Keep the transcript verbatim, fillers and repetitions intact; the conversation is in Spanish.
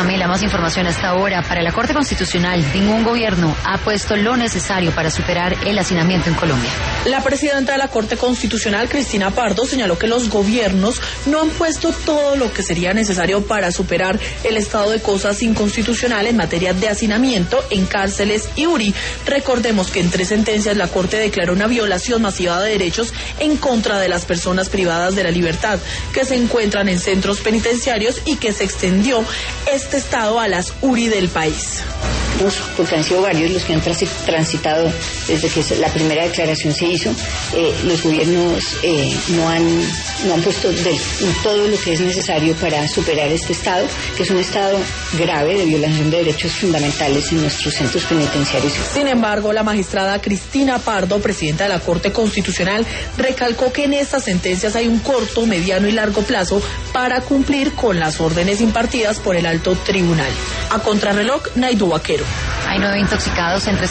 Camila, más información hasta ahora. Para la Corte Constitucional, ningún gobierno ha puesto lo necesario para superar el hacinamiento en Colombia. La presidenta de la Corte Constitucional, Cristina Pardo, señaló que los gobiernos no han puesto todo lo que sería necesario para superar el estado de cosas inconstitucional en materia de hacinamiento en cárceles y U R I. Recordemos que en tres sentencias la Corte declaró una violación masiva de derechos en contra de las personas privadas de la libertad que se encuentran en centros penitenciarios y que se extendió este estado a las U R I del país. Porque han sido varios los que han transitado desde que la primera declaración se hizo. Eh, los gobiernos eh, no han no han puesto de, todo lo que es necesario para superar este estado, que es un estado grave de violación de derechos fundamentales en nuestros centros penitenciarios. Sin embargo, la magistrada Cristina Pardo, presidenta de la Corte Constitucional, recalcó que en estas sentencias hay un corto, mediano y largo plazo para cumplir con las órdenes impartidas por el alto tribunal. A contrarreloj, Naidu Vaquero. Hay nueve intoxicados entre